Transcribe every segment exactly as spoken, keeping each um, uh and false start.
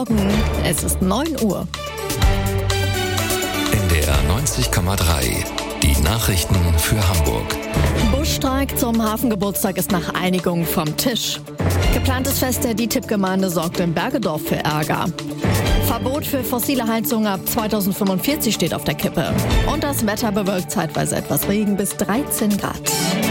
Morgen, es ist neun Uhr. N D R neunzig Komma drei. Die Nachrichten für Hamburg. Busstreik zum Hafengeburtstag ist nach Einigung vom Tisch. Geplantes Fest der D I T I B-Gemeinde sorgt in Bergedorf für Ärger. Verbot für fossile Heizung ab zweitausendfünfundvierzig steht auf der Kippe. Und das Wetter bewölkt zeitweise etwas Regen bis dreizehn Grad.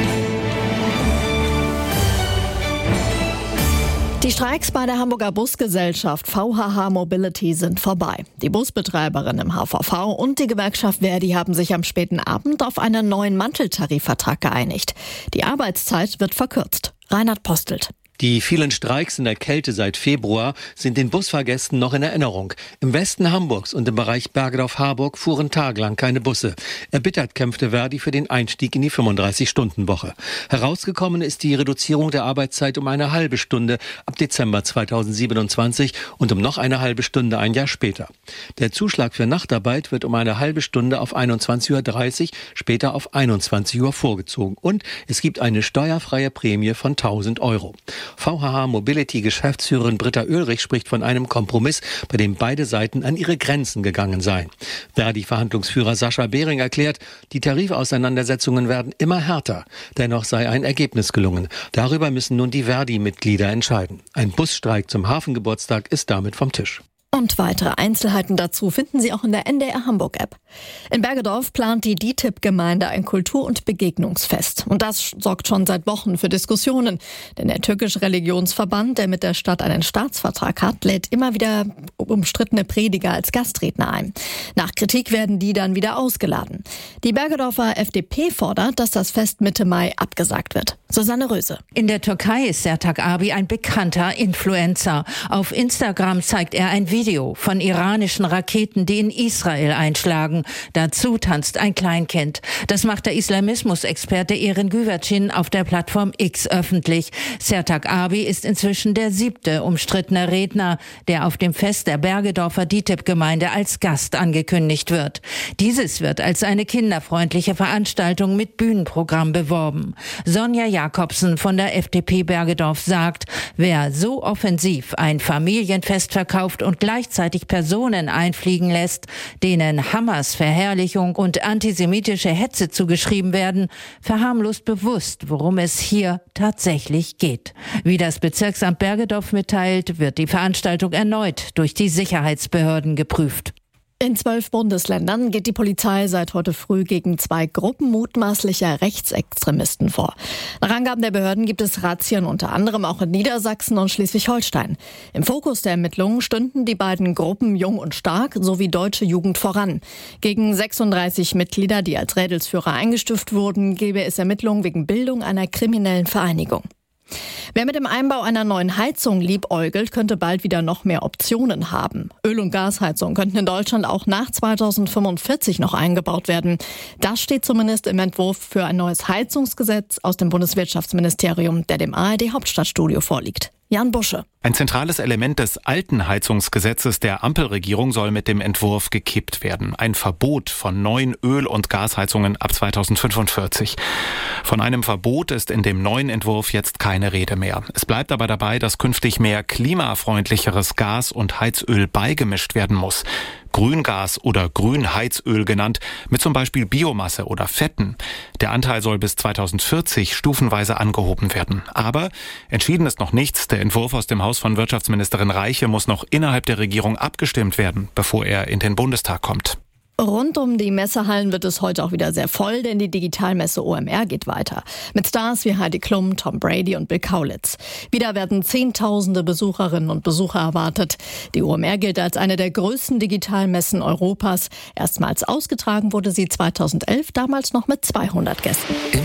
Die Streiks bei der Hamburger Busgesellschaft V H H Mobility sind vorbei. Die Busbetreiberin im H V V und die Gewerkschaft ver.di haben sich am späten Abend auf einen neuen Manteltarifvertrag geeinigt. Die Arbeitszeit wird verkürzt. Reinhard Postelt. Die vielen Streiks in der Kälte seit Februar sind den Busfahrgästen noch in Erinnerung. Im Westen Hamburgs und im Bereich Bergedorf-Harburg fuhren tagelang keine Busse. Erbittert kämpfte ver.di für den Einstieg in die fünfunddreißig-Stunden-Woche. Herausgekommen ist die Reduzierung der Arbeitszeit um eine halbe Stunde ab Dezember zweitausendsiebenundzwanzig und um noch eine halbe Stunde ein Jahr später. Der Zuschlag für Nachtarbeit wird um eine halbe Stunde auf einundzwanzig Uhr dreißig, später auf einundzwanzig Uhr vorgezogen. Und es gibt eine steuerfreie Prämie von tausend Euro. V H H Mobility-Geschäftsführerin Britta Oehlrich spricht von einem Kompromiss, bei dem beide Seiten an ihre Grenzen gegangen seien. ver.di-Verhandlungsführer Sascha Behring erklärt, die Tarifauseinandersetzungen werden immer härter. Dennoch sei ein Ergebnis gelungen. Darüber müssen nun die ver.di-Mitglieder entscheiden. Ein Busstreik zum Hafengeburtstag ist damit vom Tisch. Und weitere Einzelheiten dazu finden Sie auch in der N D R Hamburg-App. In Bergedorf plant die D I T I B-Gemeinde ein Kultur- und Begegnungsfest. Und das sorgt schon seit Wochen für Diskussionen. Denn der türkische Religionsverband, der mit der Stadt einen Staatsvertrag hat, lädt immer wieder umstrittene Prediger als Gastredner ein. Nach Kritik werden die dann wieder ausgeladen. Die Bergedorfer F D P fordert, dass das Fest Mitte Mai abgesagt wird. Susanne Röse. In der Türkei ist Sertac Abi ein bekannter Influencer. Auf Instagram zeigt er ein Video von iranischen Raketen, die in Israel einschlagen. Dazu tanzt ein Kleinkind. Das macht der Islamismusexperte Erin Güvercin auf der Plattform X öffentlich. Sertac Abi ist inzwischen der siebte umstrittene Redner, der auf dem Fest der Bergedorfer D I T I B-Gemeinde als Gast angekündigt wird. Dieses wird als eine kinderfreundliche Veranstaltung mit Bühnenprogramm beworben. Sonja Jakobsen von der F D P Bergedorf sagt, wer so offensiv ein Familienfest verkauft und gleichzeitig Personen einfliegen lässt, denen Hamas Verherrlichung und antisemitische Hetze zugeschrieben werden, verharmlost bewusst, worum es hier tatsächlich geht. Wie das Bezirksamt Bergedorf mitteilt, wird die Veranstaltung erneut durch die Sicherheitsbehörden geprüft. In zwölf Bundesländern geht die Polizei seit heute früh gegen zwei Gruppen mutmaßlicher Rechtsextremisten vor. Nach Angaben der Behörden gibt es Razzien unter anderem auch in Niedersachsen und Schleswig-Holstein. Im Fokus der Ermittlungen stünden die beiden Gruppen Jung und Stark sowie Deutsche Jugend voran. Gegen sechsunddreißig Mitglieder, die als Rädelsführer eingestuft wurden, gebe es Ermittlungen wegen Bildung einer kriminellen Vereinigung. Wer mit dem Einbau einer neuen Heizung liebäugelt, könnte bald wieder noch mehr Optionen haben. Öl- und Gasheizungen könnten in Deutschland auch nach zweitausendfünfundvierzig noch eingebaut werden. Das steht zumindest im Entwurf für ein neues Heizungsgesetz aus dem Bundeswirtschaftsministerium, der dem A R D-Hauptstadtstudio vorliegt. Jan Busche. Ein zentrales Element des alten Heizungsgesetzes der Ampelregierung soll mit dem Entwurf gekippt werden. Ein Verbot von neuen Öl- und Gasheizungen ab zweitausendfünfundvierzig. Von einem Verbot ist in dem neuen Entwurf jetzt keine Rede mehr. Es bleibt aber dabei, dass künftig mehr klimafreundlicheres Gas und Heizöl beigemischt werden muss. Grüngas oder Grünheizöl genannt, mit zum Beispiel Biomasse oder Fetten. Der Anteil soll bis zweitausendvierzig stufenweise angehoben werden. Aber entschieden ist noch nichts. Der Entwurf aus dem Haus von Wirtschaftsministerin Reiche muss noch innerhalb der Regierung abgestimmt werden, bevor er in den Bundestag kommt. Rund um die Messehallen wird es heute auch wieder sehr voll, denn die Digitalmesse O M R geht weiter. Mit Stars wie Heidi Klum, Tom Brady und Bill Kaulitz. Wieder werden Zehntausende Besucherinnen und Besucher erwartet. Die O M R gilt als eine der größten Digitalmessen Europas. Erstmals ausgetragen wurde sie zweitausendelf, damals noch mit zweihundert Gästen.